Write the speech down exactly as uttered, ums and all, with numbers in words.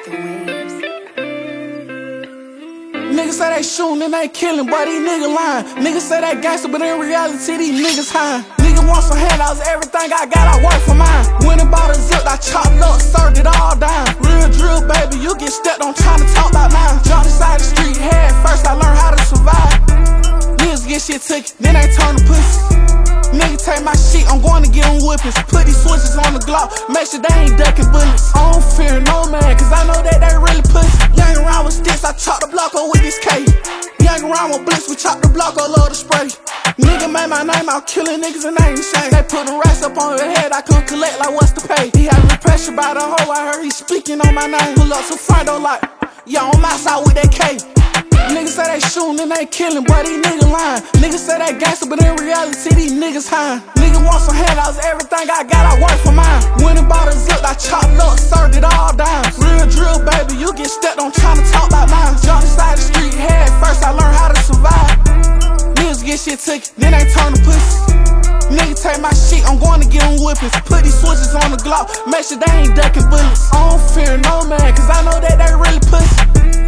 The waves. Niggas say they shootin' and they killin', but these niggas lying. Niggas say they gangsta, but in reality these niggas high. Niggas want some handouts, everything I got I work for mine. Went and bought a zip, I chopped up, served it all down. Real drill, baby, you get stepped on trying to talk about mine. Jumped inside the street, head first, I learned how to survive. Niggas get shit took, then they turn to pussy. Nigga take my shit, I'm going to get them whippings. Put these switches on the Glock, make sure they ain't ducking bullets. I don't fear no man, cause I know that they really pussy. Young around with sticks, I chop the block up with this K. Young around with blitz, we chop the block up, love the spray. Nigga made my name out killing niggas and they ain't shame. They put the rest up on your head, I couldn't collect like what's the pay. He having pressure by the hoe, I heard he speaking on my name. Pull up to front though like, yeah, on my side with that K. Niggas say they shootin' and they killin', but these niggas lying. Niggas say they gangsta, but in reality these niggas high. Niggas want some handouts, everything I got I work for mine. Went and bought a zip, I chopped up, served it all down. Real drill, baby, you get stepped on trying to talk about mine. Jumped inside the street, head first, I learned how to survive. Niggas get shit took, then they turn to pussy. Nigga take my shit, I'm going to get them whippings. Put these switches on the Glock, make sure they ain't ducking bullets. I don't fear no man, cause I know that they really pussy.